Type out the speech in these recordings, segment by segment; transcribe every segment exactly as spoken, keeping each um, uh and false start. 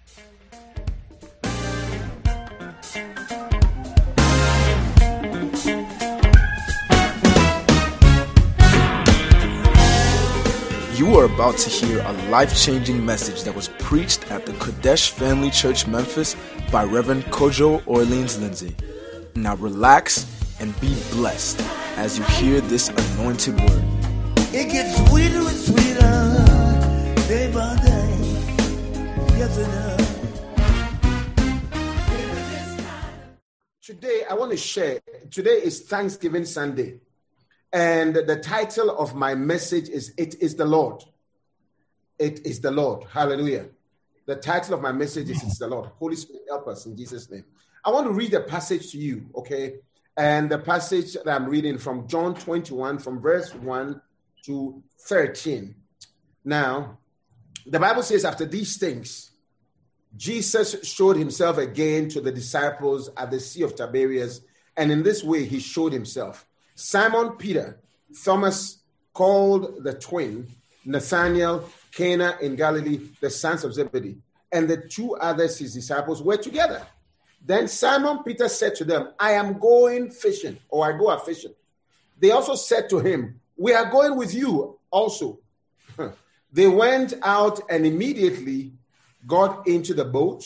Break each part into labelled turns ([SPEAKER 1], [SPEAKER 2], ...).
[SPEAKER 1] You are about to hear a life-changing message that was preached at the Kodesh Family Church Memphis by Reverend Kojo Orleans Lindsay. Now relax and be blessed as you hear this anointed word.
[SPEAKER 2] It gets sweeter and sweeter day by day. Yes, it does.
[SPEAKER 3] Today, I want to share. Today is Thanksgiving Sunday. And the title of my message is, It is the Lord. It is the Lord. Hallelujah. The title of my message is, It's the Lord. Holy Spirit, help us in Jesus' name. I want to read a passage to you, okay? And the passage that I'm reading from John twenty-one, from verse one to thirteen. Now, the Bible says, after these things, Jesus showed himself again to the disciples at the Sea of Tiberias. And in this way, he showed himself. Simon Peter, Thomas called the twin, Nathanael, Cana in Galilee, the sons of Zebedee, and the two others, his disciples, were together. Then Simon Peter said to them, I am going fishing, or I go a fishing. They also said to him, we are going with you also. They went out and immediately got into the boat,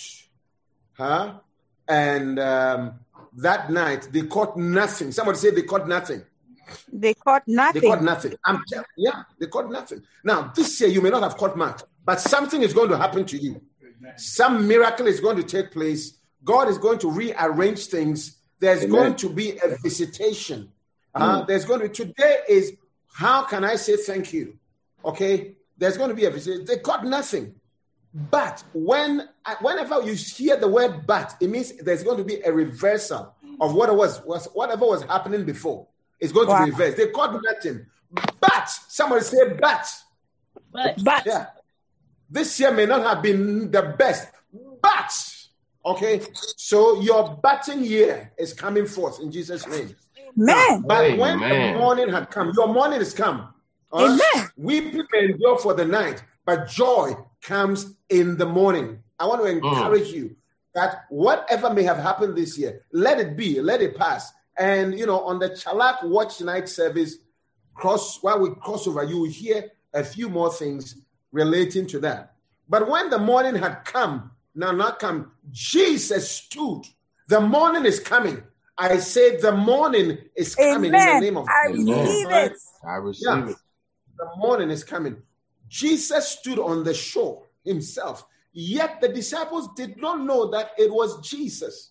[SPEAKER 3] huh? and um, that night, they caught nothing. Somebody say they caught nothing.
[SPEAKER 4] They caught nothing.
[SPEAKER 3] They caught nothing. I'm telling you, yeah, they caught nothing. Now, this year, you may not have caught much, but something is going to happen to you. Some miracle is going to take place. God is going to rearrange things. There's Amen. Going to be a visitation. Uh, mm. There's going to be, today is, how can I say thank you? Okay? There's going to be a visitation. They caught nothing. But when, whenever you hear the word but, it means there's going to be a reversal of what was, was whatever was happening before. It's going wow. to be reversed. They caught nothing. But, somebody say but.
[SPEAKER 4] But. But.
[SPEAKER 3] Yeah. This year may not have been the best, but, okay, so your batting year is coming forth in Jesus' name.
[SPEAKER 4] Amen.
[SPEAKER 3] But
[SPEAKER 5] Amen.
[SPEAKER 3] when the morning had come, your morning has come. Right?
[SPEAKER 4] Amen.
[SPEAKER 3] Weeping may endure for the night, but joy comes in the morning. I want to encourage mm. you that whatever may have happened this year, let it be, let it pass. And, you know, on the Chalak Watch Night service, cross while we cross over, you will hear a few more things relating to that. But when the morning had come, now not come, Jesus stood. The morning is coming. I say the morning is coming. Amen. In the name of
[SPEAKER 4] I receive
[SPEAKER 3] right?
[SPEAKER 4] it.
[SPEAKER 5] I receive
[SPEAKER 3] yeah.
[SPEAKER 5] it.
[SPEAKER 3] The morning is coming. Jesus stood on the shore himself, yet the disciples did not know that it was Jesus.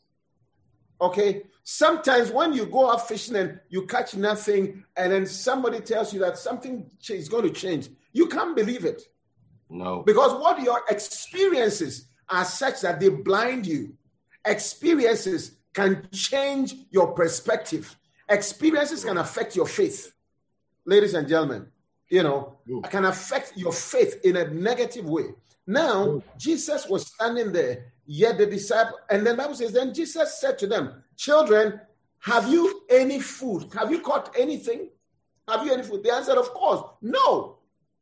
[SPEAKER 3] Okay? Sometimes when you go out fishing and you catch nothing, and then somebody tells you that something is going to change, you can't believe it.
[SPEAKER 5] No.
[SPEAKER 3] Because what your experiences are such that they blind you. Experiences can change your perspective. Experiences can affect your faith. Ladies and gentlemen, you know, it can affect your faith in a negative way. Now, Jesus was standing there, yet the disciple, and the Bible says, then Jesus said to them, children, have you any food? Have you caught anything? Have you any food? They answered, of course. No.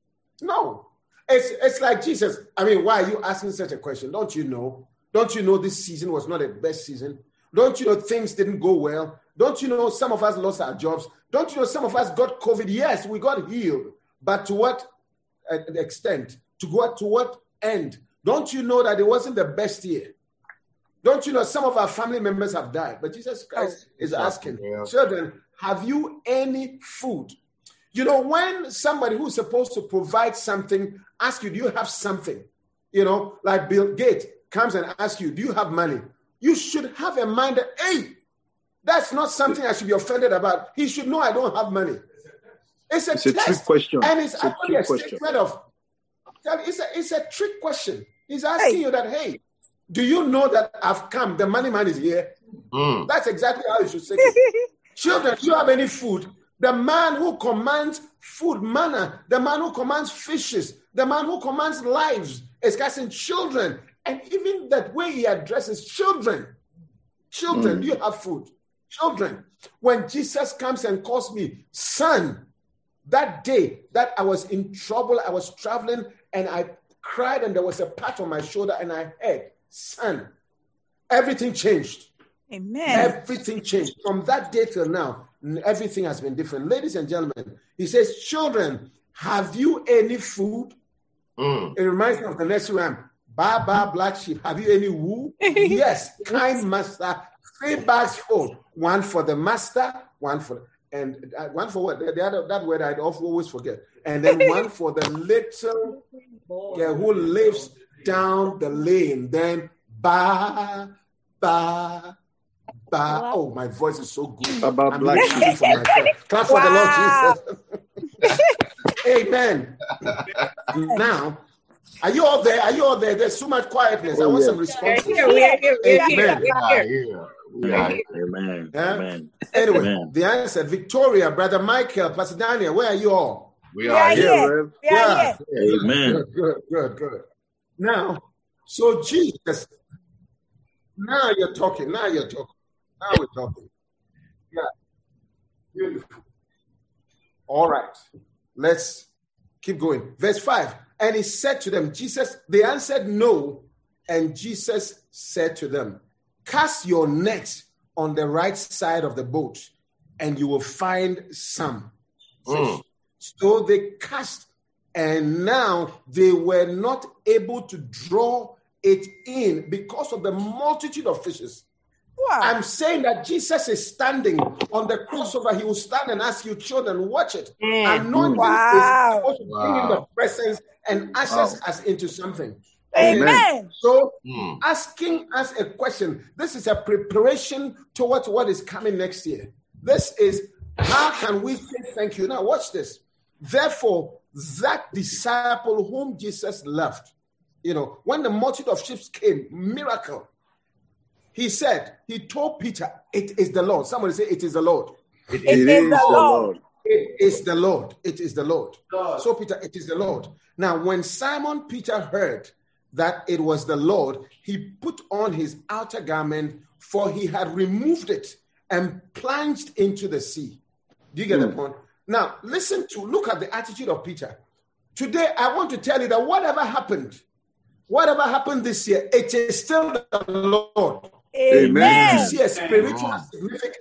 [SPEAKER 3] No. It's, it's like Jesus. I mean, why are you asking such a question? Don't you know? Don't you know this season was not the best season? Don't you know things didn't go well? Don't you know some of us lost our jobs? Don't you know some of us got COVID? Yes, we got healed. But to what uh, extent? To what, to what end? Don't you know that it wasn't the best year? Don't you know some of our family members have died? But Jesus Christ oh, is asking, yeah. children, have you any food? You know, when somebody who's supposed to provide something asks you, do you have something? You know, like Bill Gates comes and asks you, do you have money? You should have a mind that, hey, that's not something I should be offended about. He should know I don't have money. It's a,
[SPEAKER 6] it's a
[SPEAKER 3] test,
[SPEAKER 6] trick question.
[SPEAKER 3] And it's,
[SPEAKER 6] it's
[SPEAKER 3] actually a, a
[SPEAKER 6] question.
[SPEAKER 3] statement of, it's a, it's a trick question. He's asking hey. you that, hey, do you know that I've come? The money man is here. Mm. That's exactly how you should say it. Children, do you have any food? The man who commands food, manna, the man who commands fishes, the man who commands lives is casting children. And even that way he addresses children. Children, mm. do you have food? Children. When Jesus comes and calls me, son, that day that I was in trouble, I was traveling and I cried and there was a pat on my shoulder and I heard, son, everything changed.
[SPEAKER 4] Amen.
[SPEAKER 3] Everything changed. From that day till now, everything has been different. Ladies and gentlemen, he says, children, have you any food? Mm. It reminds me of the next rhyme. Ba, ba, black sheep. Have you any wool? Yes, kind master. Three bags full. One for the master, one for, and uh, one for what? The, the other, that word I'd always forget. And then one for the little girl who lives down the lane. Then ba, ba, ba. Oh, my voice is so good.
[SPEAKER 5] About
[SPEAKER 3] I'm
[SPEAKER 5] black
[SPEAKER 3] sheep for myself. Clap for
[SPEAKER 4] Wow.
[SPEAKER 3] the Lord Jesus. Amen. Now, are you all there? Are you all there? There's so much quietness. I
[SPEAKER 5] Oh,
[SPEAKER 3] want
[SPEAKER 5] yeah.
[SPEAKER 3] some response.
[SPEAKER 6] We are here, we are here, we are here,
[SPEAKER 3] Amen.
[SPEAKER 6] we are here.
[SPEAKER 7] here. We are here.
[SPEAKER 5] Amen.
[SPEAKER 3] Yeah?
[SPEAKER 5] Amen.
[SPEAKER 3] Anyway,
[SPEAKER 5] Amen.
[SPEAKER 3] the answer, Victoria, Brother Michael, Pastor Daniel, where are you all?
[SPEAKER 7] We
[SPEAKER 4] We
[SPEAKER 7] are
[SPEAKER 4] are
[SPEAKER 7] here.
[SPEAKER 4] here.
[SPEAKER 5] Rev.
[SPEAKER 4] We are
[SPEAKER 3] Yeah.
[SPEAKER 4] here.
[SPEAKER 5] Amen.
[SPEAKER 3] Good, good, good, good. Now, so Jesus, now you're talking. Now you're talking. Now we're talking. Yeah. Beautiful. All right. Let's keep going. Verse five. And he said to them, Jesus, they answered no. And Jesus said to them, cast your net on the right side of the boat, and you will find some.
[SPEAKER 7] Mm.
[SPEAKER 3] So they cast, and now they were not able to draw it in because of the multitude of fishes.
[SPEAKER 4] Wow.
[SPEAKER 3] I'm saying that Jesus is standing on the crossover. He will stand and ask you, children, watch it.
[SPEAKER 6] Mm.
[SPEAKER 3] Anointing
[SPEAKER 4] Wow.
[SPEAKER 3] is supposed to bring in the
[SPEAKER 7] Wow.
[SPEAKER 3] presence and ushers us into something.
[SPEAKER 4] Amen.
[SPEAKER 3] So,
[SPEAKER 7] Mm.
[SPEAKER 3] asking us a question, this is a preparation towards what is coming next year. This is how can we say thank you? Now, watch this. Therefore, that disciple whom Jesus loved, you know, when the multitude of sheep came, miracle, he said, he told Peter, it is the Lord. Somebody say, it is the Lord.
[SPEAKER 5] It
[SPEAKER 4] is
[SPEAKER 5] is
[SPEAKER 4] the Lord.
[SPEAKER 3] It is the Lord. It is the Lord. So, Peter, it is the Lord. Now, when Simon Peter heard that it was the Lord, he put on his outer garment, for he had removed it and plunged into the sea. Do you get the point? Now, listen to, look at the attitude of Peter. Today, I want to tell you that whatever happened, whatever happened this year, it is still the Lord.
[SPEAKER 4] Amen.
[SPEAKER 3] You see a spiritual significance.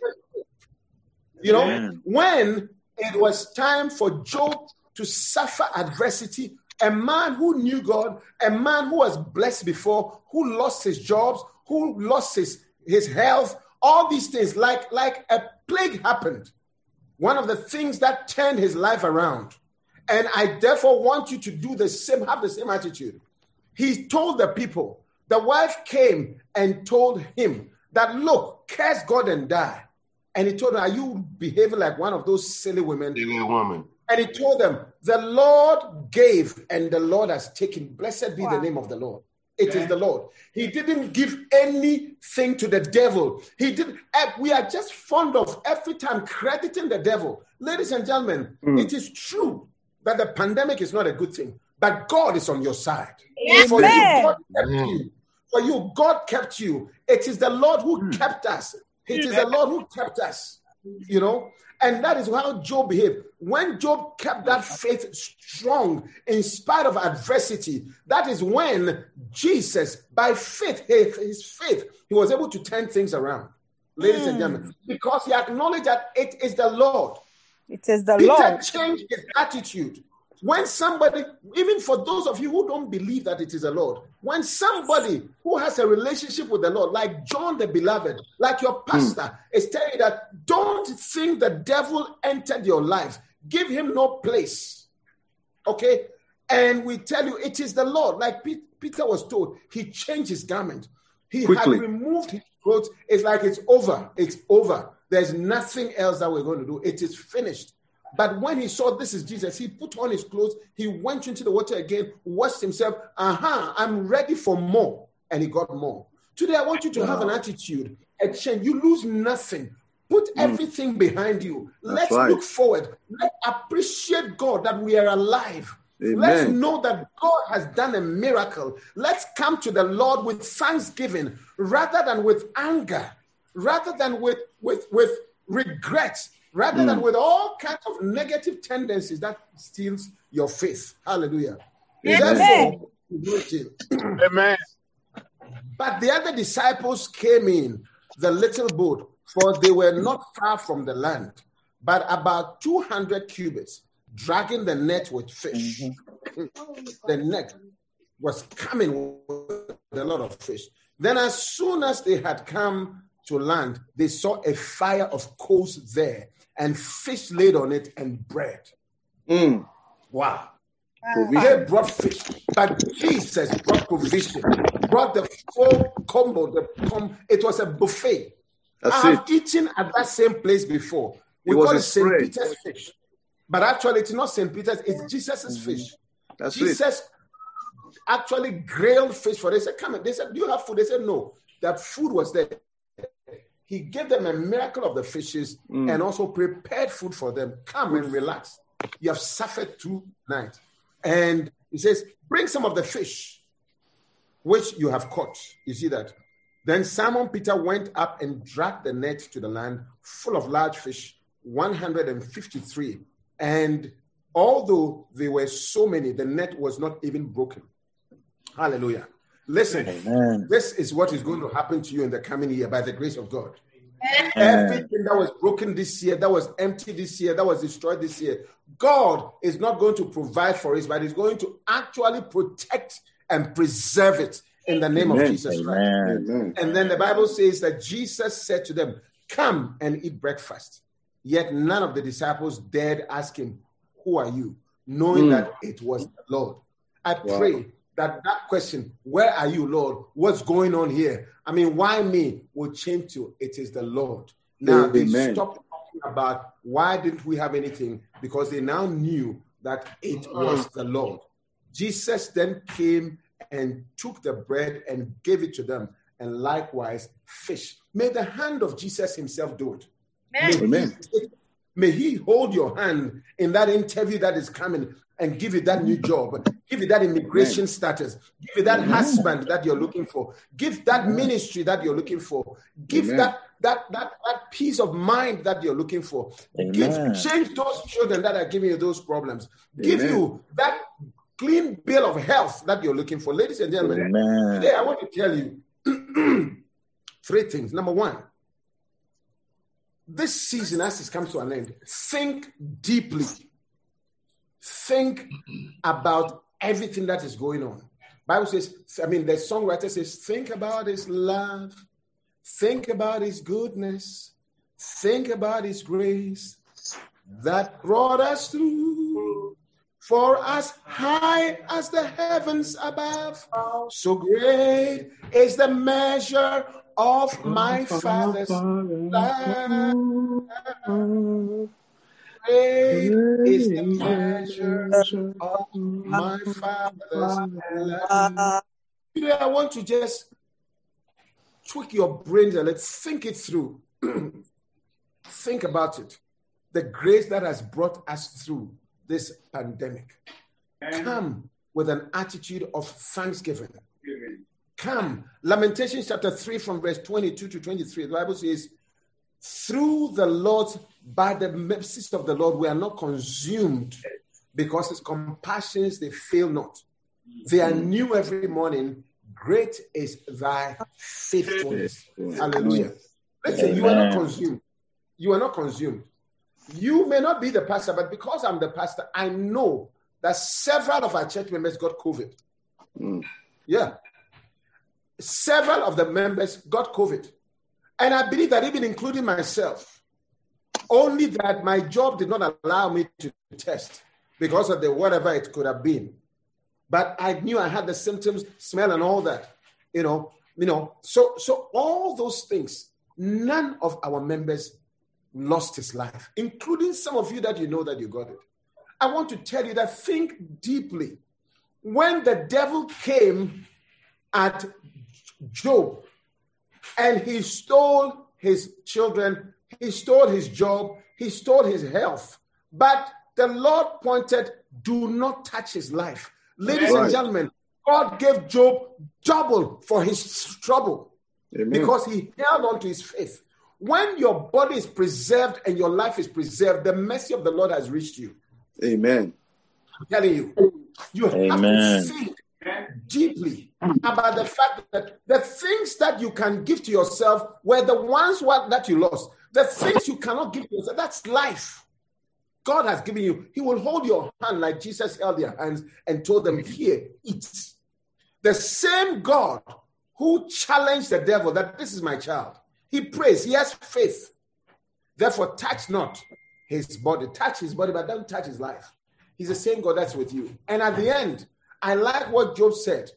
[SPEAKER 3] You know,
[SPEAKER 5] Amen.
[SPEAKER 3] when it was time for Job to suffer adversity, a man who knew God, a man who was blessed before, who lost his jobs, who lost his, his health, all these things, like, like a plague happened. One of the things that turned his life around. And I therefore want you to do the same, have the same attitude. He told the people, the wife came and told him that, look, curse God and die. And he told her, are you behaving like one of those silly women?
[SPEAKER 7] Silly woman.
[SPEAKER 3] And he told them, the Lord gave and the Lord has taken. Blessed be
[SPEAKER 4] Wow.
[SPEAKER 3] the name of the Lord. It is the Lord. He didn't give anything to the devil. He did. We are just fond of every time crediting the devil. Ladies and gentlemen,
[SPEAKER 5] Mm.
[SPEAKER 3] it is true that the pandemic is not a good thing, but God is on your side.
[SPEAKER 4] Amen.
[SPEAKER 3] For you, God kept
[SPEAKER 7] Mm.
[SPEAKER 3] you. For you, God kept you. It is the Lord who
[SPEAKER 5] Mm.
[SPEAKER 3] kept us. It is the Lord who kept us. You know, and that is how Job behaved. When Job kept that faith strong in spite of adversity, that is when Jesus, by faith, his, his faith, he was able to turn things around. Ladies and gentlemen, because he acknowledged that it is the Lord.
[SPEAKER 4] It is the
[SPEAKER 3] Peter
[SPEAKER 4] Lord.
[SPEAKER 3] changed his attitude. When somebody, even for those of you who don't believe that it is the Lord, when somebody who has a relationship with the Lord, like John the Beloved, like your pastor, mm. is telling you that don't think the devil entered your life. Give him no place. Okay? And we tell you it is the Lord. Like Peter was told, he changed his garment. He
[SPEAKER 5] Quickly.
[SPEAKER 3] had removed his clothes. It's like it's over. It's over. There's nothing else that we're going to do. It is finished. But when he saw this is Jesus, he put on his clothes, he went into the water again, washed himself. Aha, I'm ready for more. And he got more. Today, I want you to wow. have an attitude, a change. You lose nothing. Put mm. everything behind you.
[SPEAKER 5] That's
[SPEAKER 3] Let's
[SPEAKER 5] right.
[SPEAKER 3] look forward. Let's appreciate God that we are alive.
[SPEAKER 5] Amen.
[SPEAKER 3] Let's know that God has done a miracle. Let's come to the Lord with thanksgiving rather than with anger, rather than with, with, with regrets. Rather mm. than with all kinds of negative tendencies that steals your faith. Hallelujah.
[SPEAKER 4] Amen.
[SPEAKER 3] Therefore,
[SPEAKER 7] Amen.
[SPEAKER 3] But the other disciples came in the little boat, for they were not far from the land, but about two hundred cubits, dragging the net with fish. Mm-hmm. The net was coming with a lot of fish. Then as soon as they had come to land, they saw a fire of coals there, and fish laid on it, and bread.
[SPEAKER 5] Mm.
[SPEAKER 3] Wow.
[SPEAKER 5] Provision.
[SPEAKER 3] They brought fish, but Jesus brought provision, brought the full combo. The com- it was a buffet.
[SPEAKER 5] That's
[SPEAKER 3] I have
[SPEAKER 5] it.
[SPEAKER 3] eaten at that same place before. We
[SPEAKER 5] It was
[SPEAKER 3] call
[SPEAKER 5] a
[SPEAKER 3] it Saint
[SPEAKER 5] spread.
[SPEAKER 3] Peter's fish. But actually, it's not Saint Peter's, it's Jesus'
[SPEAKER 5] Mhm.
[SPEAKER 3] fish.
[SPEAKER 5] That's it.
[SPEAKER 3] Jesus actually grilled fish for them. They said, come on. They said, do you have food? They said, no. That food was there. He gave them a miracle of the fishes
[SPEAKER 5] Mm.
[SPEAKER 3] and also prepared food for them. Come and relax. You have suffered two nights. And he says, bring some of the fish which you have caught. You see that? Then Simon Peter went up and dragged the net to the land full of large fish, one hundred fifty-three. And although there were so many, the net was not even broken. Hallelujah. Listen,
[SPEAKER 6] Amen.
[SPEAKER 3] this is what is going to happen to you in the coming year by the grace of God.
[SPEAKER 6] Amen.
[SPEAKER 3] Everything that was broken this year, that was empty this year, that was destroyed this year, God is not going to provide for it, but He's going to actually protect and preserve it in the name
[SPEAKER 5] Amen.
[SPEAKER 3] of Jesus Christ.
[SPEAKER 6] Amen.
[SPEAKER 5] Amen.
[SPEAKER 3] And then the Bible says that Jesus said to them, come and eat breakfast. Yet none of the disciples dared ask Him, who are you? Knowing
[SPEAKER 5] Mm.
[SPEAKER 3] that it was the Lord. I
[SPEAKER 5] Wow.
[SPEAKER 3] pray that that question, where are you, Lord? What's going on here? I mean, why me? Will change to, it is the Lord. Now they
[SPEAKER 5] Amen.
[SPEAKER 3] stopped talking about why didn't we have anything, because they now knew that it was the Lord. Jesus then came and took the bread and gave it to them, and likewise fish. May the hand of Jesus Himself do it. May
[SPEAKER 5] Amen.
[SPEAKER 3] He, may He hold your hand in that interview that is coming and give you that new job, give you that immigration status, give you that husband that you're looking for, give that ministry that you're looking for, give
[SPEAKER 5] Amen.
[SPEAKER 3] that, that that that peace of mind that you're looking for.
[SPEAKER 6] Amen.
[SPEAKER 3] Give, change those children that are giving you those problems. Give
[SPEAKER 5] Amen.
[SPEAKER 3] you that clean bill of health that you're looking for. Ladies and gentlemen,
[SPEAKER 6] Amen.
[SPEAKER 3] today I want to tell you three things. Number one, this season, as it comes to an end, think deeply. Think about everything that is going on. Bible says, I mean, the songwriter says, think about His love, think about His goodness, think about His grace that brought us through. For as high as the heavens above, so great is the measure of my Father's love. Great is the measure of my Father's love. Today, I want to just tweak your brains and let's think it through. Think about it. The grace that has brought us through this pandemic. Come with an attitude of thanksgiving. Come. Lamentations chapter three from verse twenty-two to twenty-three. The Bible says, through the Lord, by the mercies of the Lord, we are not consumed, because His compassions, they fail not. They are new every morning. Great is thy faithfulness. Hallelujah. Listen, you are not consumed. You are not consumed. You may not be the pastor, but because I'm the pastor, I know that several of our church members got COVID.
[SPEAKER 5] Mm.
[SPEAKER 3] Yeah. Several of the members got COVID. And I believe that even including myself, only that my job did not allow me to test because of the whatever it could have been. But I knew I had the symptoms, smell and all that, you know, you know. So, so all those things, none of our members lost his life, including some of you that you know that you got it. I want to tell you that think deeply. When the devil came at Job and he stole his children, he stole his job, he stole his health, but the Lord pointed, do not touch his life. Ladies
[SPEAKER 5] Right.
[SPEAKER 3] and gentlemen, God gave Job double for his trouble.
[SPEAKER 5] Amen.
[SPEAKER 3] Because he held on to his faith. When your body is preserved and your life is preserved, the mercy of the Lord has reached you.
[SPEAKER 5] Amen.
[SPEAKER 3] I'm telling you, you have
[SPEAKER 6] Amen.
[SPEAKER 3] to think deeply about the fact that the things that you can give to yourself were the ones what, that you lost. The things you cannot give to yourself, that's life. God has given you. He will hold your hand like Jesus held their hands and told them, here, eat. The same God who challenged the devil that this is my child. He prays. He has faith. Therefore, touch not his body. Touch his body, but don't touch his life. He's the same God that's with you. And at the end, I like what Job said.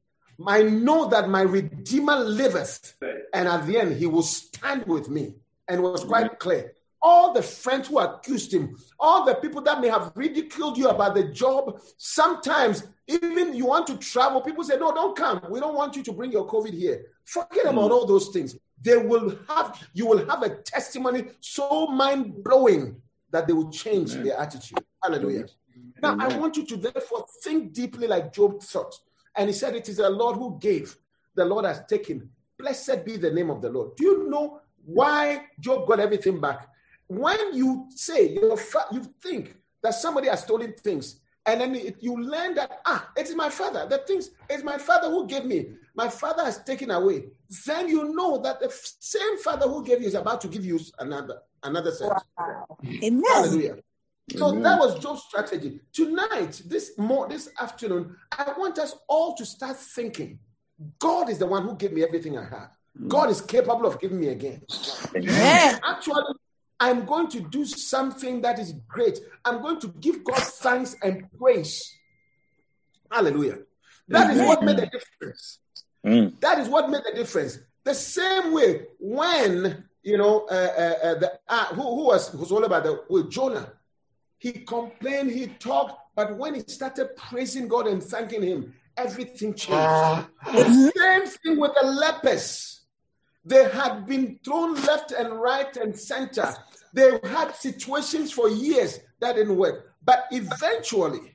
[SPEAKER 3] I know that my Redeemer liveth. And at the end, he will stand with me. And it was quite clear. All the friends who accused him, all the people that may have ridiculed you about the job, sometimes even you want to travel, people say, no, don't come. We don't want you to bring your COVID here. Forget about all those things. They will have, you will have a testimony so mind-blowing that they will change Amen. Their attitude. Hallelujah. Now, Amen. I want you to therefore think deeply like Job thought. And he said, it is the Lord who gave. The Lord has taken. Blessed be the name of the Lord. Do you know why Job got everything back? When you say, you're fa- you think that somebody has stolen things, and then it, you learn that, ah, it is my father. The things, it's my father who gave me. My father has taken away. Then you know that the f- same father who gave you is about to give you another, another set.
[SPEAKER 4] Wow. Amen.
[SPEAKER 3] Hallelujah. So
[SPEAKER 5] Amen. That
[SPEAKER 3] was Job's strategy. Tonight, this more this afternoon, I want us all to start thinking, God is the one who gave me everything I have. God is capable of giving me again.
[SPEAKER 4] Amen.
[SPEAKER 3] Actually, I'm going to do something that is great. I'm going to give God thanks and praise. Hallelujah. That Amen. Is what made the difference. Mm. That is what made the difference. The same way when, you know, uh, uh, uh, the, uh, who, who was, who was all about the, with Jonah. He complained, he talked, but when he started praising God and thanking him, everything changed. Uh, the same thing with the lepers. They had been thrown left and right and center. They had situations for years that didn't work. But eventually,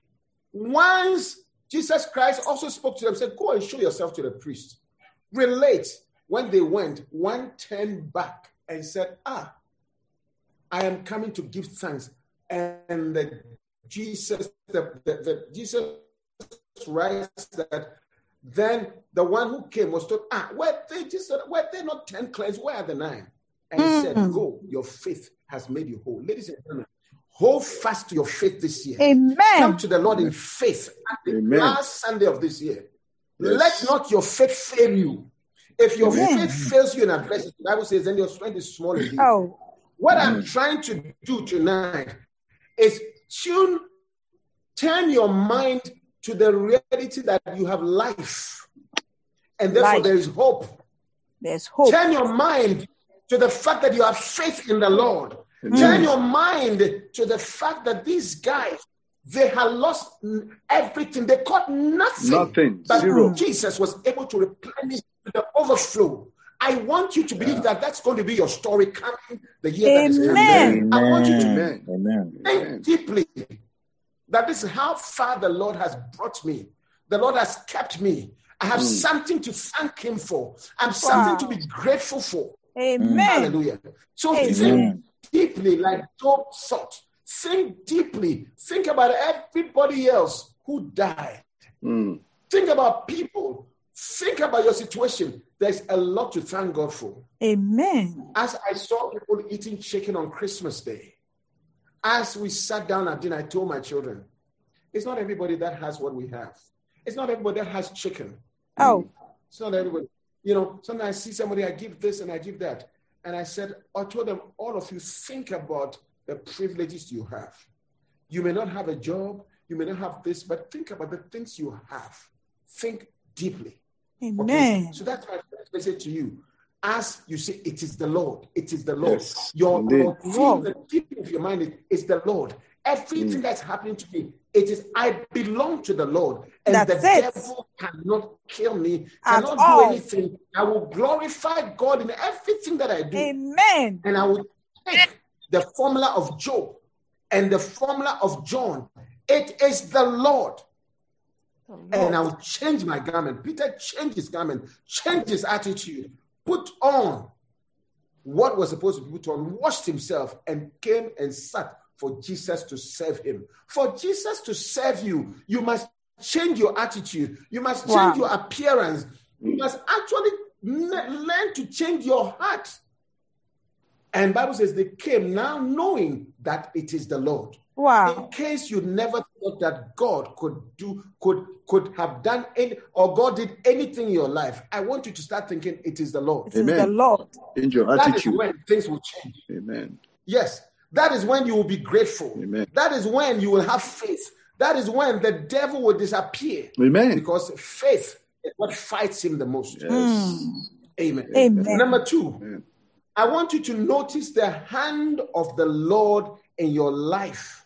[SPEAKER 3] once Jesus Christ also spoke to them, said, go and show yourself to the priest. Relate. When they went, one turned back and said, ah, I am coming to give thanks. And the Jesus, the, the, the Jesus writes that then the one who came was told, ah, were they just were they not ten cleansed? Where are the nine? And he mm. said, go, your faith has made you whole. Ladies and gentlemen, hold fast to your faith this year.
[SPEAKER 4] Amen.
[SPEAKER 3] Come to the Lord in faith at the Amen. Last Sunday of this year. Yes. Let not your faith fail you. If your Amen. Faith fails you in adversity, the Bible says, then your strength is small indeed.
[SPEAKER 4] Oh.
[SPEAKER 3] What mm. I'm trying to do tonight is tune, turn your mind to the reality that you have life. And therefore life. There is hope.
[SPEAKER 4] There's hope.
[SPEAKER 3] Turn your mind to the fact that you have faith in the Lord. Mm. Turn your mind to the fact that these guys, they had lost everything. They caught nothing.
[SPEAKER 5] Nothing.
[SPEAKER 3] But
[SPEAKER 5] Zero.
[SPEAKER 3] Jesus was able to replenish the overflow. I want you to believe yeah. that that's going to be your story coming the year
[SPEAKER 4] Amen.
[SPEAKER 3] That is coming.
[SPEAKER 4] Amen.
[SPEAKER 3] I want you to
[SPEAKER 5] Amen. Amen.
[SPEAKER 3] think
[SPEAKER 5] Amen.
[SPEAKER 3] deeply that this is how far the Lord has brought me. The Lord has kept me. I have mm. something to thank him for. I'm wow. something to be grateful for.
[SPEAKER 4] Amen.
[SPEAKER 3] Hallelujah. So
[SPEAKER 4] Amen.
[SPEAKER 3] think deeply like Job thought. Think deeply. Think about everybody else who died.
[SPEAKER 5] Mm.
[SPEAKER 3] Think about people. Think about your situation. There's a lot to thank God for.
[SPEAKER 4] Amen.
[SPEAKER 3] As I saw people eating chicken on Christmas Day, as we sat down at dinner, I told my children, it's not everybody that has what we have. It's not everybody that has chicken.
[SPEAKER 4] Oh.
[SPEAKER 3] It's not everybody. You know, sometimes I see somebody, I give this and I give that. And I said, I told them, all of you, think about the privileges you have. You may not have a job, you may not have this, but think about the things you have. Think deeply.
[SPEAKER 4] Amen.
[SPEAKER 3] Okay? So that's my first message to you. As you say, it is the Lord. It is the Lord.
[SPEAKER 5] Yes,
[SPEAKER 3] your your
[SPEAKER 5] Lord.
[SPEAKER 3] the deep of your mind is, is the Lord. Everything mm. that's happening to me, it is I belong to the Lord. And
[SPEAKER 4] that's
[SPEAKER 3] the
[SPEAKER 4] it.
[SPEAKER 3] devil cannot kill me,
[SPEAKER 4] At
[SPEAKER 3] cannot
[SPEAKER 4] all.
[SPEAKER 3] do anything. I will glorify God in everything that I do.
[SPEAKER 4] Amen.
[SPEAKER 3] And I will take the formula of Job and the formula of John. It is the Lord.
[SPEAKER 4] Lord.
[SPEAKER 3] And I will change my garment. Peter changed his garment, changed his attitude, put on what was supposed to be put on, washed himself, and came and sat for Jesus to serve him. For Jesus to serve you, you must change your attitude. You must change
[SPEAKER 4] Wow.
[SPEAKER 3] your appearance. You must actually n- learn to change your heart. And Bible says they came now knowing that it is the Lord.
[SPEAKER 4] Wow.
[SPEAKER 3] In case you never thought that God could do, could could have done any, or God did anything in your life, I want you to start thinking it is the Lord.
[SPEAKER 4] It is
[SPEAKER 5] Amen.
[SPEAKER 4] the Lord.
[SPEAKER 5] Change your
[SPEAKER 3] That is
[SPEAKER 5] attitude.
[SPEAKER 3] when things will change.
[SPEAKER 5] Amen.
[SPEAKER 3] Yes, that is when you will be grateful.
[SPEAKER 5] Amen.
[SPEAKER 3] That is when you will have faith. That is when the devil will disappear.
[SPEAKER 5] Amen.
[SPEAKER 3] Because faith is what fights him the most.
[SPEAKER 5] Yes.
[SPEAKER 3] Amen.
[SPEAKER 4] Amen.
[SPEAKER 3] Number two,
[SPEAKER 5] Amen.
[SPEAKER 3] I want you to notice the hand of the Lord in your life.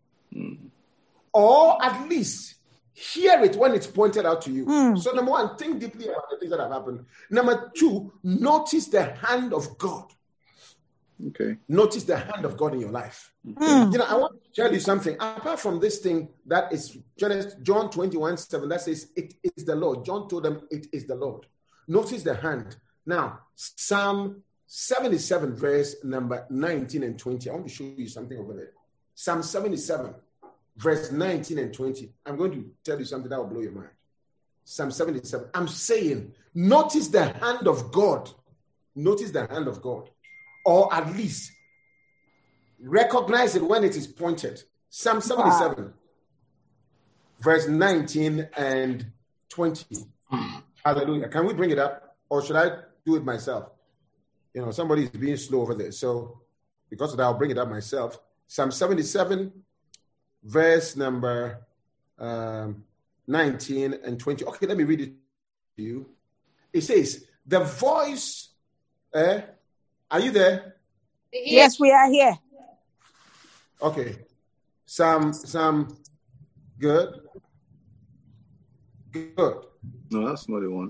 [SPEAKER 3] Or at least hear it when it's pointed out to you.
[SPEAKER 4] Mm.
[SPEAKER 3] So number one, think deeply about the things that have happened. Number two, notice the hand of God.
[SPEAKER 5] Okay.
[SPEAKER 3] Notice the hand of God in your life.
[SPEAKER 4] Mm.
[SPEAKER 3] You know, I want to tell you something. Apart from this thing that is John twenty-one seven, that says it is the Lord. John told them it is the Lord. Notice the hand. Now, Psalm seventy-seven, verse number nineteen and twenty. I want to show you something over there. Psalm seventy-seven, verse nineteen and twenty. I'm going to tell you something that will blow your mind. Psalm seventy-seven. I'm saying, notice the hand of God. Notice the hand of God. Or at least recognize it when it is pointed. Psalm seventy-seven, wow. Verse nineteen and twenty. Hallelujah. Can we bring it up? Or should I do it myself? You know, somebody is being slow over there. So because of that, I'll bring it up myself. Psalm seventy-seven, verse number um, nineteen and twenty. Okay, let me read it to you. It says, the voice... Eh, are you there?
[SPEAKER 4] Yes, we are here.
[SPEAKER 3] Okay. Some, some, good. Good.
[SPEAKER 5] No, that's not the one.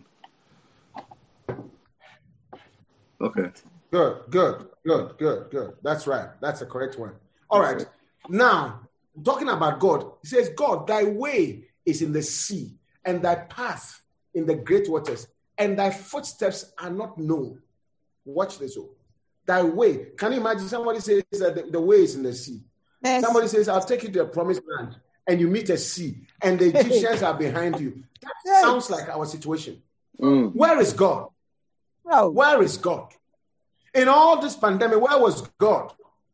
[SPEAKER 5] Okay.
[SPEAKER 3] Good, good, good, good, good. That's right. That's the correct one. All right.
[SPEAKER 5] Okay.
[SPEAKER 3] Now, talking about God, he says, God, thy way is in the sea, and thy path in the great waters, and thy footsteps are not known. Watch this. Oh. Thy way. Can you imagine somebody says that the, the way is in the sea?
[SPEAKER 4] Yes.
[SPEAKER 3] Somebody says, I'll take you to a promised land, and you meet a sea, and the Egyptians are behind you. That
[SPEAKER 4] Yes.
[SPEAKER 3] sounds like our situation.
[SPEAKER 5] Mm.
[SPEAKER 3] Where is God?
[SPEAKER 4] No.
[SPEAKER 3] Where is God? In all this pandemic, where was God?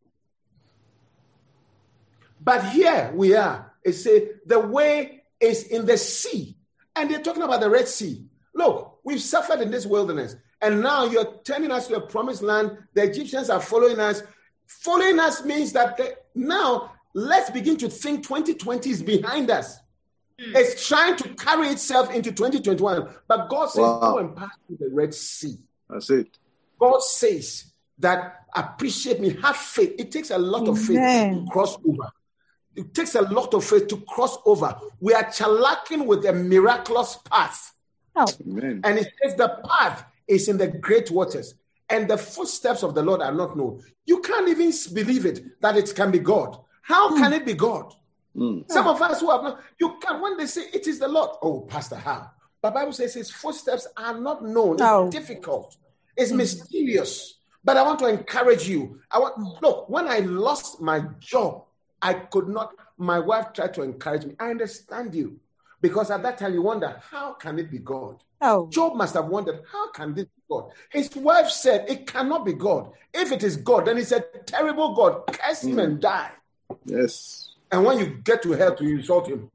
[SPEAKER 3] But here we are. It says the way is in the sea. And they're talking about the Red Sea. Look, we've suffered in this wilderness. And now you're turning us to a promised land. The Egyptians are following us. Following us means that they, now let's begin to think twenty twenty is behind us. Mm. It's trying to carry itself into twenty twenty-one. But God says,
[SPEAKER 5] wow.
[SPEAKER 3] go and pass through the Red Sea.
[SPEAKER 5] That's it.
[SPEAKER 3] God says that appreciate me, have faith. It takes a lot of faith
[SPEAKER 4] Amen.
[SPEAKER 3] to cross over. It takes a lot of faith to cross over. We are chalacking with a miraculous path.
[SPEAKER 4] No.
[SPEAKER 5] Amen.
[SPEAKER 3] And it says the path is in the great waters, and the footsteps of the Lord are not known. You can't even believe it, that it can be God. How can it be God?
[SPEAKER 5] Mm.
[SPEAKER 3] Some of us who have not, you can, when they say it is the Lord, oh, Pastor, how? But the Bible says his footsteps are not known.
[SPEAKER 4] No.
[SPEAKER 3] It's difficult. It's mysterious. But I want to encourage you. I want, look, when I lost my job, I could not, my wife tried to encourage me. I understand you. Because at that time you wonder, how can it be God?
[SPEAKER 4] No.
[SPEAKER 3] Job must have wondered, how can this be God? His wife said, it cannot be God. If it is God, then he said, terrible God, curse him
[SPEAKER 5] Mm.
[SPEAKER 3] and die.
[SPEAKER 5] Yes.
[SPEAKER 3] And when you get to hell to insult him,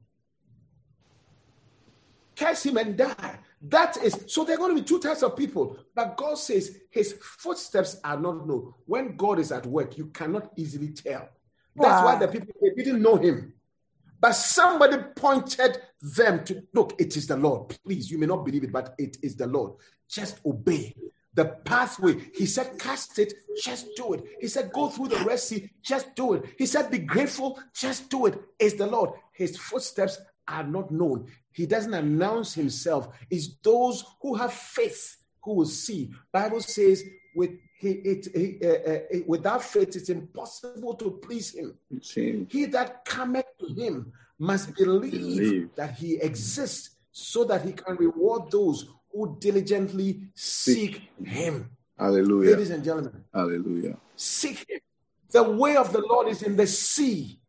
[SPEAKER 3] curse him and die. That is, so there are going to be two types of people. But God says his footsteps are not known. When God is at work, you cannot easily tell. That's
[SPEAKER 4] Wow.
[SPEAKER 3] why the people, they didn't know him. But somebody pointed them to, look, it is the Lord. Please, you may not believe it, but it is the Lord. Just obey the pathway. He said, cast it, just do it. He said, go through the Red Sea, just do it. He said, be grateful, just do it. It's the Lord. His footsteps are not known. He doesn't announce himself. It's those who have faith who will see. Bible says, with he, it, he, uh, uh, without faith, it's impossible to please him.
[SPEAKER 5] Same.
[SPEAKER 3] He that cometh to him must believe,
[SPEAKER 5] Believe.
[SPEAKER 3] that he exists, so that he can reward those who diligently seek him.
[SPEAKER 5] Hallelujah.
[SPEAKER 3] Ladies and gentlemen,
[SPEAKER 5] Hallelujah.
[SPEAKER 3] seek him. The way of the Lord is in the sea.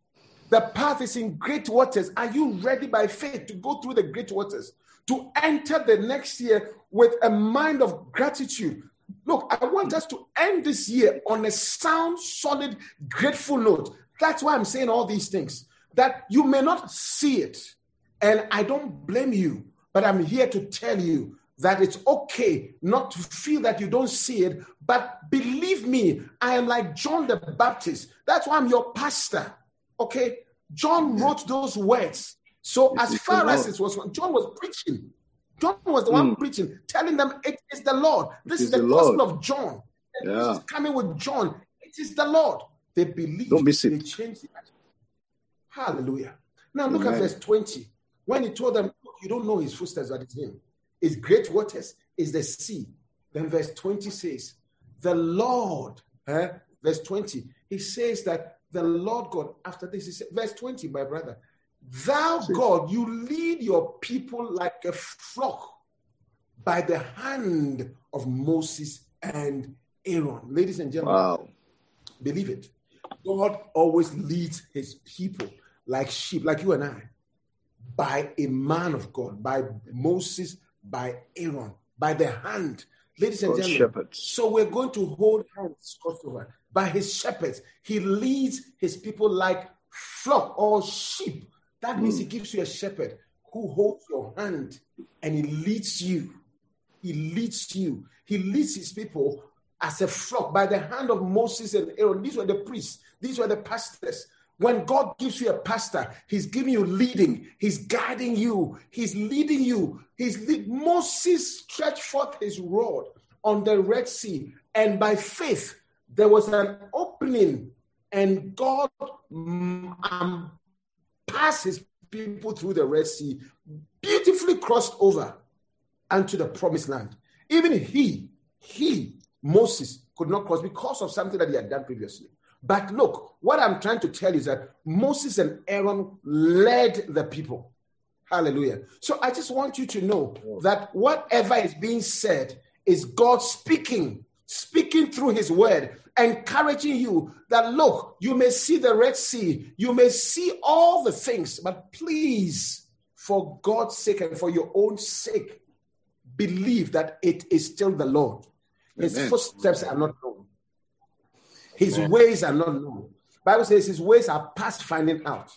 [SPEAKER 3] The path is in great waters. Are you ready by faith to go through the great waters? To enter the next year with a mind of gratitude? Look, I want us to end this year on a sound, solid, grateful note. That's why I'm saying all these things. That you may not see it. And I don't blame you. But I'm here to tell you that it's okay not to feel that you don't see it. But believe me, I am like John the Baptist. That's why I'm your pastor. Okay, John wrote those words. So
[SPEAKER 5] It
[SPEAKER 3] as
[SPEAKER 5] is
[SPEAKER 3] far
[SPEAKER 5] the
[SPEAKER 3] as
[SPEAKER 5] Lord.
[SPEAKER 3] it was, John was preaching. John was the one
[SPEAKER 5] Mm.
[SPEAKER 3] preaching, telling them it is the Lord. This
[SPEAKER 5] It
[SPEAKER 3] is
[SPEAKER 5] is
[SPEAKER 3] the
[SPEAKER 5] the
[SPEAKER 3] gospel
[SPEAKER 5] Lord.
[SPEAKER 3] of John. And
[SPEAKER 5] Yeah.
[SPEAKER 3] this is coming with John. It is the Lord. They believe.
[SPEAKER 5] Don't miss
[SPEAKER 3] They
[SPEAKER 5] it.
[SPEAKER 3] changed it. Hallelujah. Now look at
[SPEAKER 5] Amen.
[SPEAKER 3] verse twenty. When he told them, "Look, you don't know his footsteps, but it's him. It's great waters, is the sea." Then verse twenty says, the Lord, eh? verse twenty, he says that the Lord God, after this, he said, verse twenty, my brother, thou
[SPEAKER 5] See.
[SPEAKER 3] God, you lead your people like a flock by the hand of Moses and Aaron. Ladies and gentlemen,
[SPEAKER 5] Wow.
[SPEAKER 3] believe it. God always leads his people like sheep, like you and I, by a man of God, by Moses, by Aaron, by the hand. Ladies and
[SPEAKER 5] God's
[SPEAKER 3] gentlemen,
[SPEAKER 5] shepherds.
[SPEAKER 3] so we're going to hold hands crossover by his shepherds. He leads his people like flock or sheep. That means he gives you a shepherd who holds your hand and he leads you. He leads you. He leads his people as a flock by the hand of Moses and Aaron. These were the priests. These were the pastors. When God gives you a pastor, he's giving you leading. He's guiding you. He's leading you. He's lead- Moses stretched forth his rod on the Red Sea. And by faith, there was an opening. And God mm, um, passed his people through the Red Sea, beautifully crossed over unto the promised land. Even he, he, Moses, could not cross because of something that he had done previously. But look, what I'm trying to tell you is that Moses and Aaron led the people. Hallelujah. So I just want you to know that whatever is being said is God speaking, speaking through his word, encouraging you that, look, you may see the Red Sea, you may see all the things, but please, for God's sake and for your own sake, believe that it is still the Lord. His
[SPEAKER 5] Amen.
[SPEAKER 3] footsteps are not known. His
[SPEAKER 7] Amen.
[SPEAKER 3] ways are not known. Bible says his ways are past finding out.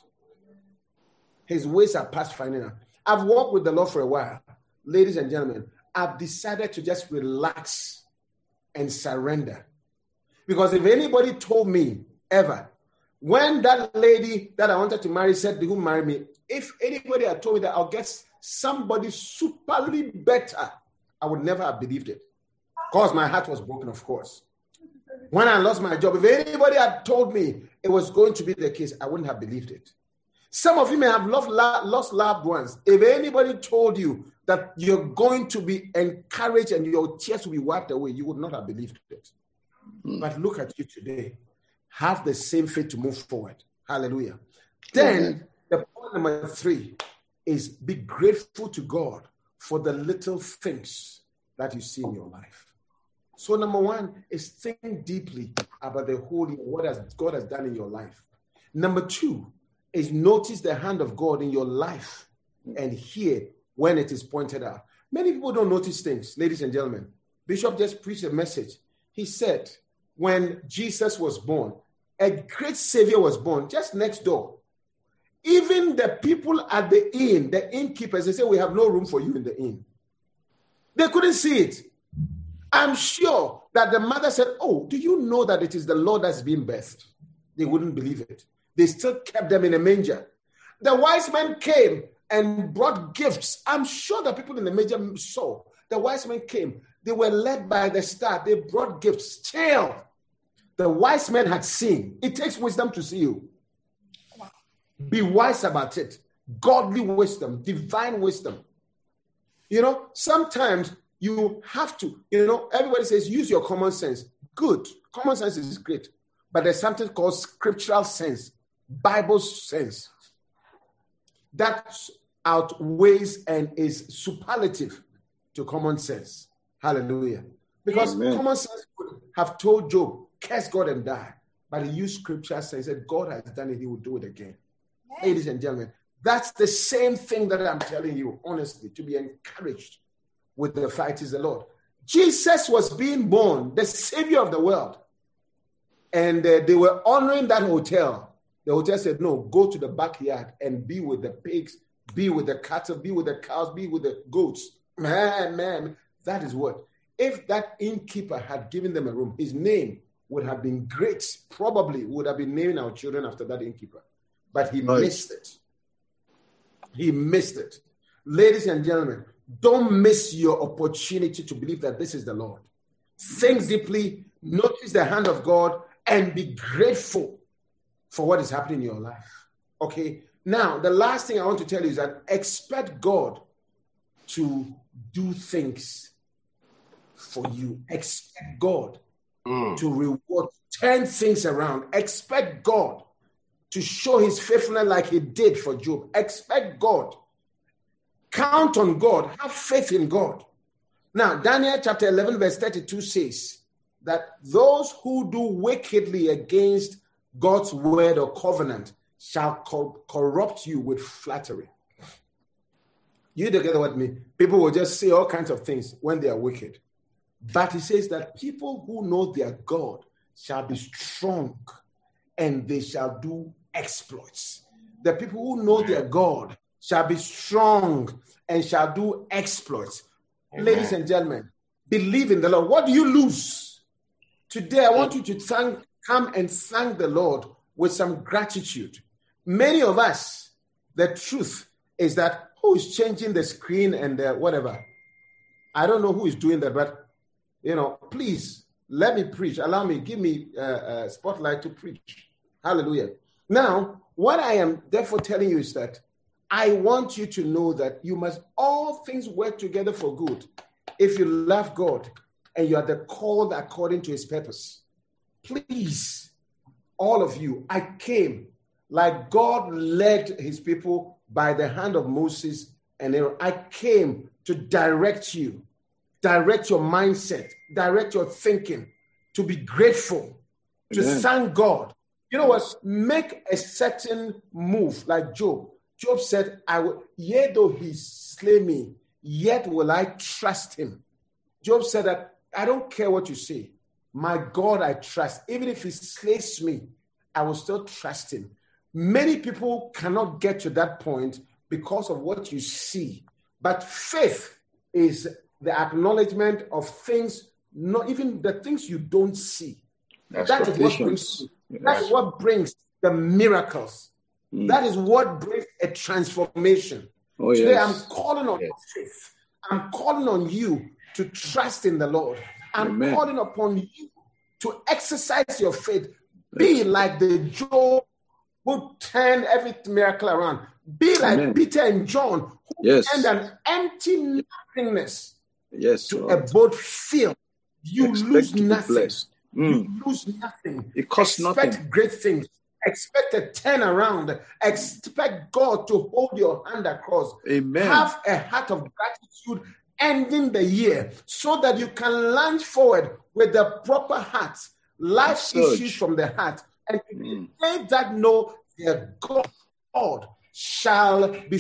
[SPEAKER 3] His ways are past finding out. I've walked with the Lord for a while. Ladies and gentlemen, I've decided to just relax and surrender. Because if anybody told me ever, when that lady that I wanted to marry said, who marry me, if anybody had told me that I'll get somebody superly better, I would never have believed it. Because my heart was broken, of course. When I lost my job, if anybody had told me it was going to be the case, I wouldn't have believed it. Some of you may have lost, lost loved ones. If anybody told you that you're going to be encouraged and your tears will be wiped away, you would not have believed it. Mm. But look at you today. Have the same faith to move forward. Hallelujah. Then mm-hmm. the point number three is be grateful to God for the little things that you see in your life. So number one is think deeply about the whole, what has God has done in your life. Number two is notice the hand of God in your life and hear when it is pointed out. Many people don't notice things, ladies and gentlemen. Bishop just preached a message. He said, when Jesus was born, a great Savior was born just next door. Even the people at the inn, the innkeepers, they said, we have no room for you in the inn. They couldn't see it. I'm sure that the mother said, oh, do you know that it is the Lord that's being birthed? They wouldn't believe it. They still kept them in a manger. The wise men came and brought gifts. I'm sure the people in the manger saw. The wise men came. They were led by the star. They brought gifts. Still, the wise men had seen. It takes wisdom to see you. Be wise about it. Godly wisdom, divine wisdom. You know, sometimes you have to, you know, everybody says use your common sense. Good. Common sense is great. But there's something called scriptural sense, Bible sense, that outweighs and is superlative to common sense. Hallelujah. Because Amen. Common sense would have told Job, curse God and die. But he used scripture sense, said God has done it, he will do it again. Ladies and gentlemen, that's the same thing that I'm telling you, honestly, to be encouraged with the fight is the Lord. Jesus was being born, the Savior of the world. And uh, they were honoring that hotel. The hotel said, no, go to the backyard and be with the pigs, be with the cattle, be with the cows, be with the goats. Man, man, that is what. If that innkeeper had given them a room, his name would have been great. Probably would have been naming our children after that innkeeper. But he
[SPEAKER 5] Right.
[SPEAKER 3] missed it. He missed it. Ladies and gentlemen, don't miss your opportunity to believe that this is the Lord. Think deeply, notice the hand of God, and be grateful for what is happening in your life. Okay? Now, the last thing I want to tell you is that expect God to do things for you. Expect God
[SPEAKER 7] Mm.
[SPEAKER 3] to reward, turn things around. Expect God to show his faithfulness like he did for Job. Expect God. Count on God. Have faith in God. Now, Daniel chapter eleven, verse thirty-two says that those who do wickedly against God's word or covenant shall co- corrupt you with flattery. You don't get what I mean? People will just say all kinds of things when they are wicked. But he says that people who know their God shall be strong and they shall do exploits. The people who know their God shall be strong and shall do exploits.
[SPEAKER 7] Amen.
[SPEAKER 3] Ladies and gentlemen, believe in the Lord. What do you lose? Today, I want you to thank, come and thank the Lord with some gratitude. Many of us, the truth is that who is changing the screen and uh, whatever? I don't know who is doing that, but, you know, please let me preach. Allow me, give me a, a spotlight to preach. Hallelujah. Now, what I am therefore telling you is that I want you to know that you must, all things work together for good if you love God and you are the called according to his purpose. Please, all of you, I came like God led his people by the hand of Moses and Aaron. I came to direct you, direct your mindset, direct your thinking, to be grateful, to
[SPEAKER 5] Amen.
[SPEAKER 3] thank God. You know what? Make a certain move like Job. Job said, I will, yet though he slay me, yet will I trust him. Job said that, I don't care what you say. My God, I trust. Even if he slays me, I will still trust him. Many people cannot get to that point because of what you see. But faith is the acknowledgement of things, not even the things you don't see.
[SPEAKER 7] That's
[SPEAKER 3] That
[SPEAKER 7] right.
[SPEAKER 3] is what brings,
[SPEAKER 5] Yes.
[SPEAKER 3] that is what brings the miracles.
[SPEAKER 5] Mm.
[SPEAKER 3] That is what brings a transformation.
[SPEAKER 5] Oh,
[SPEAKER 3] Today,
[SPEAKER 5] yes.
[SPEAKER 3] I'm calling on
[SPEAKER 7] Yes.
[SPEAKER 3] your faith. I'm calling on you to trust in the Lord. I'm
[SPEAKER 5] Amen.
[SPEAKER 3] calling upon you to exercise your faith. Be like the Job who turned every miracle around. Be like
[SPEAKER 5] Amen.
[SPEAKER 3] Peter and John who
[SPEAKER 5] Yes.
[SPEAKER 3] turned an empty nothingness
[SPEAKER 5] Yes,
[SPEAKER 3] to
[SPEAKER 5] Lord.
[SPEAKER 3] a boat filled. You
[SPEAKER 5] Expect
[SPEAKER 3] lose
[SPEAKER 5] to be
[SPEAKER 3] nothing.
[SPEAKER 5] blessed.
[SPEAKER 3] You
[SPEAKER 5] Mm.
[SPEAKER 3] lose nothing.
[SPEAKER 5] It costs
[SPEAKER 3] Expect
[SPEAKER 5] nothing.
[SPEAKER 3] great things. Expect a turnaround. Expect God to hold your hand across.
[SPEAKER 5] Amen.
[SPEAKER 3] Have a heart of gratitude ending the year so that you can launch forward with the proper heart. Life
[SPEAKER 5] Surge.
[SPEAKER 3] issues from the heart. And
[SPEAKER 5] Mm.
[SPEAKER 3] they that know their God shall be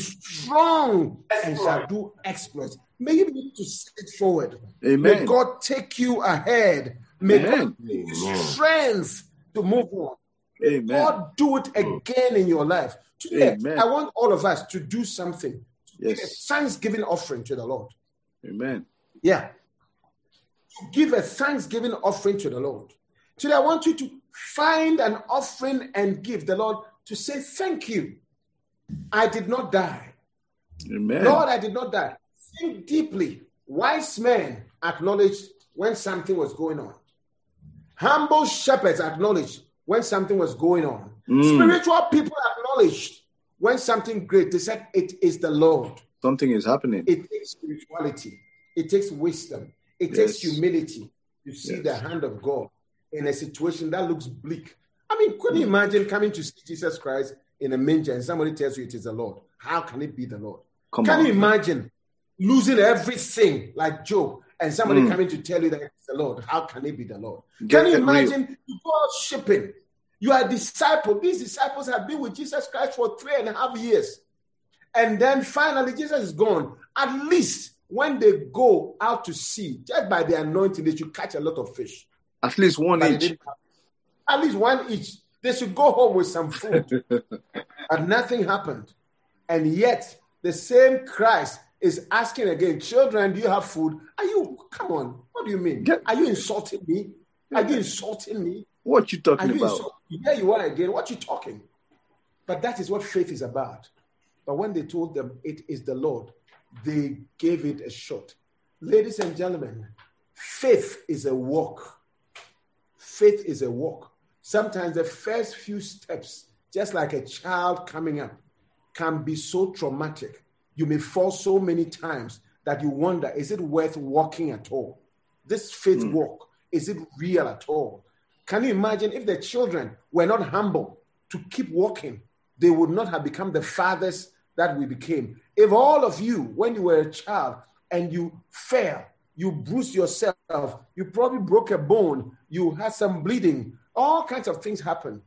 [SPEAKER 3] strong and shall do exploits. May you be able to sit forward. May
[SPEAKER 5] Amen.
[SPEAKER 3] God take you ahead. May
[SPEAKER 5] Amen.
[SPEAKER 3] God give you strength to move on.
[SPEAKER 5] Amen.
[SPEAKER 3] God do it again in your life. Today,
[SPEAKER 5] Amen.
[SPEAKER 3] I want all of us to do something. To give a
[SPEAKER 5] Yes.
[SPEAKER 3] thanksgiving offering to the Lord.
[SPEAKER 5] Amen.
[SPEAKER 3] Yeah. To give a thanksgiving offering to the Lord. Today, I want you to find an offering and give the Lord to say, thank you. I did not die.
[SPEAKER 5] Amen.
[SPEAKER 3] Lord, I did not die. Think deeply. Wise men acknowledged when something was going on. Humble shepherds acknowledged when something was going on.
[SPEAKER 5] Mm.
[SPEAKER 3] Spiritual people acknowledged when something great. They said, it is the Lord.
[SPEAKER 5] Something is happening.
[SPEAKER 3] It takes spirituality. It takes wisdom. It takes
[SPEAKER 5] Yes.
[SPEAKER 3] humility to see
[SPEAKER 5] Yes.
[SPEAKER 3] the hand of God in a situation that looks bleak. I mean, couldn't you imagine coming to see Jesus Christ in a manger and somebody tells you it is the Lord? How can it be the Lord?
[SPEAKER 5] Come
[SPEAKER 3] Can
[SPEAKER 5] on.
[SPEAKER 3] you imagine losing everything like Job and somebody
[SPEAKER 5] Mm.
[SPEAKER 3] coming to tell you that it's the Lord? How can it be the Lord?
[SPEAKER 5] Get
[SPEAKER 3] Can you
[SPEAKER 5] it real.
[SPEAKER 3] imagine you go out shipping You are a disciple. These disciples have been with Jesus Christ for three and a half years. And then finally, Jesus is gone. At least when they go out to sea, just by the anointing, they should catch a lot of fish.
[SPEAKER 5] At least one
[SPEAKER 3] But
[SPEAKER 5] each.
[SPEAKER 3] At least one each. They should go home with some food. And nothing happened. And yet, the same Christ is asking again, children, do you have food? Are you, come on, what do you mean?
[SPEAKER 5] Get-
[SPEAKER 3] Are you insulting me? Are you insulting me?
[SPEAKER 5] What you
[SPEAKER 3] Are
[SPEAKER 5] talking
[SPEAKER 3] you
[SPEAKER 5] about?
[SPEAKER 3] insulting? There you are again. What you talking? But that is what faith is about. But when they told them it is the Lord, they gave it a shot. Ladies and gentlemen, faith is a walk. Faith is a walk. Sometimes the first few steps, just like a child coming up, can be so traumatic. You may fall so many times that you wonder, is it worth walking at all? This faith mm. walk, is it real at all? Can you imagine if the children were not humble to keep walking, they would not have become the fathers that we became. If all of you, when you were a child and you fell, you bruised yourself, you probably broke a bone, you had some bleeding, all kinds of things happen.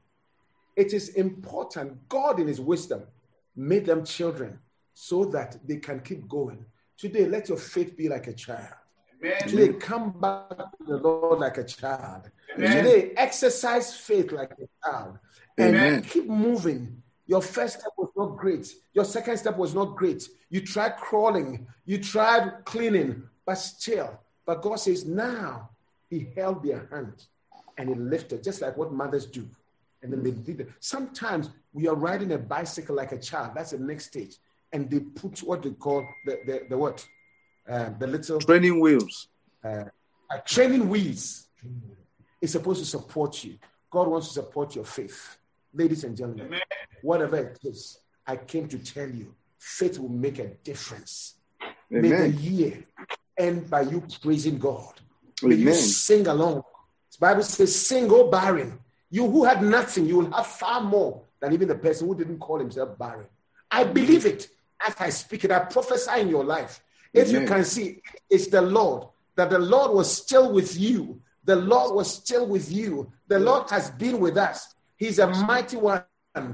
[SPEAKER 3] It is important. God in his wisdom made them children so that they can keep going. Today, let your faith be like a child. Amen. Today, come back to the Lord like a child. Amen. Today, exercise faith like a child. And Amen. Keep moving. Your first step was not great. Your second step was not great. You tried crawling. You tried cleaning, but still. But God says, now he held their hand and he lifted, just like what mothers do. And then they did it. Sometimes we are riding a bicycle like a child. That's the next stage. And they put what they call the, the, the what? Uh, the little...
[SPEAKER 5] Training wheels.
[SPEAKER 3] Uh, uh, training wheels. It's supposed to support you. God wants to support your faith. Ladies and gentlemen, Amen. Whatever it is, I came to tell you, faith will make a difference. Amen. May the year end by you praising God. May Amen. You sing along. The Bible says, sing, O barren. You who had nothing, you will have far more than even the person who didn't call himself barren. I believe it as I speak it. I prophesy in your life. If Amen. You can see, it's the Lord, that the Lord was still with you. The Lord was still with you. The Lord has been with us. He's a mighty one.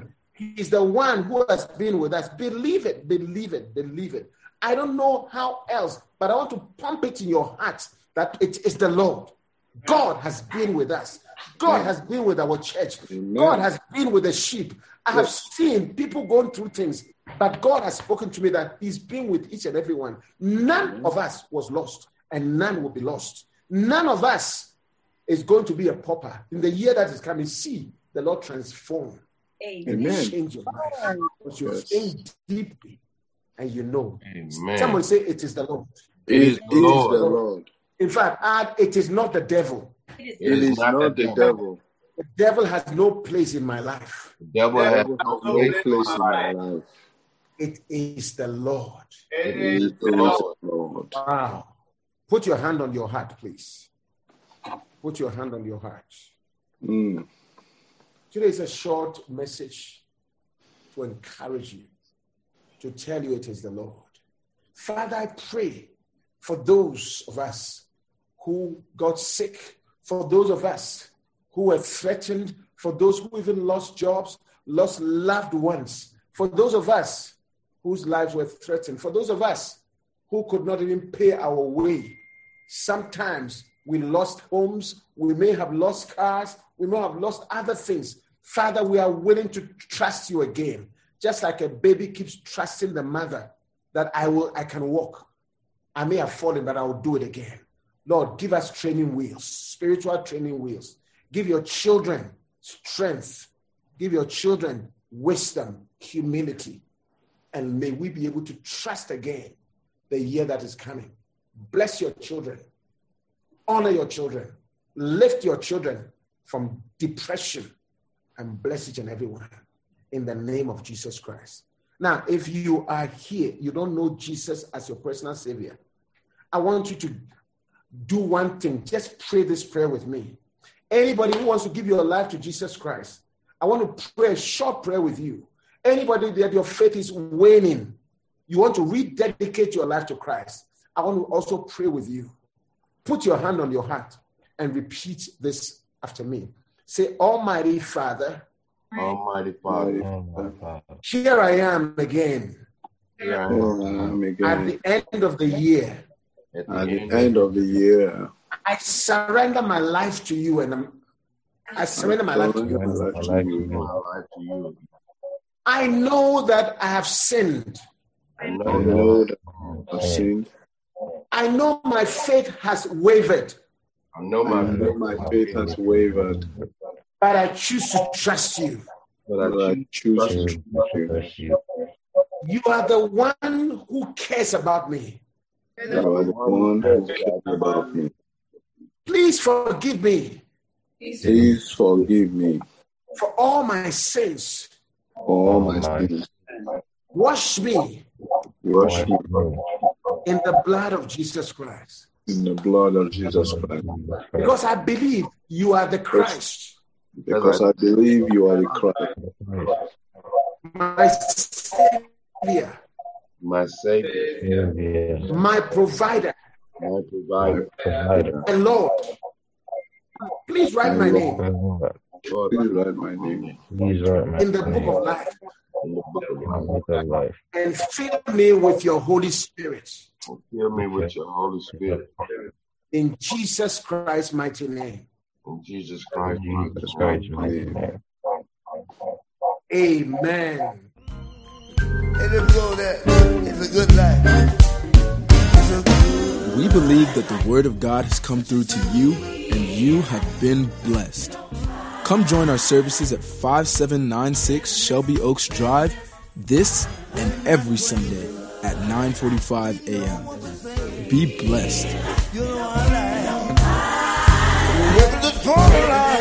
[SPEAKER 3] He's the one who has been with us. Believe it, believe it, believe it. I don't know how else, but I want to pump it in your heart that it is the Lord. God has been with us. God has been with our church. Amen. God has been with the sheep. I have yes. seen people going through things, but God has spoken to me that he's been with each and every one. None Amen. Of us was lost, and none will be lost. None of us is going to be a pauper. In the year that is coming, see the Lord transform. Amen. Change your life. But you yes. think deeply and you know. Amen. Someone say it is the Lord.
[SPEAKER 5] It is the Lord. the Lord.
[SPEAKER 3] In fact, add it is not the devil.
[SPEAKER 5] It is, it is not, not the devil. devil.
[SPEAKER 3] The devil has no place in my life.
[SPEAKER 5] The devil has no place in my life.
[SPEAKER 3] It is the Lord.
[SPEAKER 5] It is the Lord. Lord.
[SPEAKER 3] Wow. Put your hand on your heart, please. Put your hand on your heart.
[SPEAKER 5] Mm.
[SPEAKER 3] Today is a short message to encourage you, to tell you it is the Lord. Father, I pray for those of us who got sick, for those of us who were threatened, for those who even lost jobs, lost loved ones, for those of us whose lives were threatened, for those of us who could not even pay our way. Sometimes we lost homes, we may have lost cars, we may have lost other things. Father, we are willing to trust you again. Just like a baby keeps trusting the mother that I will, I can walk. I may have fallen, but I will do it again. Lord, give us training wheels, spiritual training wheels. Give your children strength. Give your children wisdom, humility. And may we be able to trust again the year that is coming. Bless your children. Honor your children. Lift your children from depression and bless each and every one in the name of Jesus Christ. Now, if you are here, you don't know Jesus as your personal savior, I want you to do one thing. Just pray this prayer with me. Anybody who wants to give your life to Jesus Christ, I want to pray a short prayer with you. Anybody that your faith is waning, you want to rededicate your life to Christ, I want to also pray with you. Put your hand on your heart and repeat this after me. Say, Almighty Father,
[SPEAKER 7] Almighty Father,
[SPEAKER 3] here I am again
[SPEAKER 7] here I
[SPEAKER 5] Oh,
[SPEAKER 7] am
[SPEAKER 5] I'm
[SPEAKER 3] at
[SPEAKER 5] again.
[SPEAKER 3] the end of the year.
[SPEAKER 7] at the
[SPEAKER 5] At the
[SPEAKER 7] end
[SPEAKER 5] end of the year,
[SPEAKER 3] I surrender my life to you, and I'm, I surrender my life to
[SPEAKER 5] surrender
[SPEAKER 3] you.
[SPEAKER 5] my life to
[SPEAKER 7] of
[SPEAKER 5] you.
[SPEAKER 7] my life to you.
[SPEAKER 3] I know that I have sinned.
[SPEAKER 7] I
[SPEAKER 5] I
[SPEAKER 7] know
[SPEAKER 5] know
[SPEAKER 7] that
[SPEAKER 5] that I've sinned.
[SPEAKER 3] I know my faith has wavered,
[SPEAKER 7] I know
[SPEAKER 5] I
[SPEAKER 7] my
[SPEAKER 5] know
[SPEAKER 7] faith,
[SPEAKER 5] my faith has wavered,
[SPEAKER 3] but I choose to trust you.
[SPEAKER 7] but
[SPEAKER 5] but
[SPEAKER 7] I
[SPEAKER 5] I
[SPEAKER 7] choose
[SPEAKER 5] choose to trust you.
[SPEAKER 3] You are the one who cares about me.
[SPEAKER 5] You are the one who cares about me.
[SPEAKER 3] Please forgive me
[SPEAKER 5] Please forgive me
[SPEAKER 3] for all my sins.
[SPEAKER 5] for all my sins.
[SPEAKER 3] Wash me
[SPEAKER 5] Wash me
[SPEAKER 3] in the blood of Jesus Christ.
[SPEAKER 5] in the blood of Jesus Christ.
[SPEAKER 3] Because I believe you are the Christ,
[SPEAKER 5] Because I believe you are the Christ,
[SPEAKER 3] my Savior,
[SPEAKER 7] my Savior,
[SPEAKER 3] my provider,
[SPEAKER 7] my provider.
[SPEAKER 3] and Lord. Please write my name
[SPEAKER 7] Lord,
[SPEAKER 5] please write my name
[SPEAKER 3] in the book of life
[SPEAKER 7] in the book of life.
[SPEAKER 3] and fill me with your Holy Spirit.
[SPEAKER 7] Fill me with your Holy Spirit.
[SPEAKER 3] In Jesus Christ's mighty name.
[SPEAKER 7] In Jesus Christ,
[SPEAKER 5] Jesus Christ, my name.
[SPEAKER 3] Amen.
[SPEAKER 2] Let them know that it's a good life. It's a good
[SPEAKER 1] We believe that the Word of God has come through to you and you have been blessed. Come join our services at five seven nine six Shelby Oaks Drive this and every Sunday at nine forty-five a.m. Be blessed.
[SPEAKER 2] you know I like. Welcome to the life.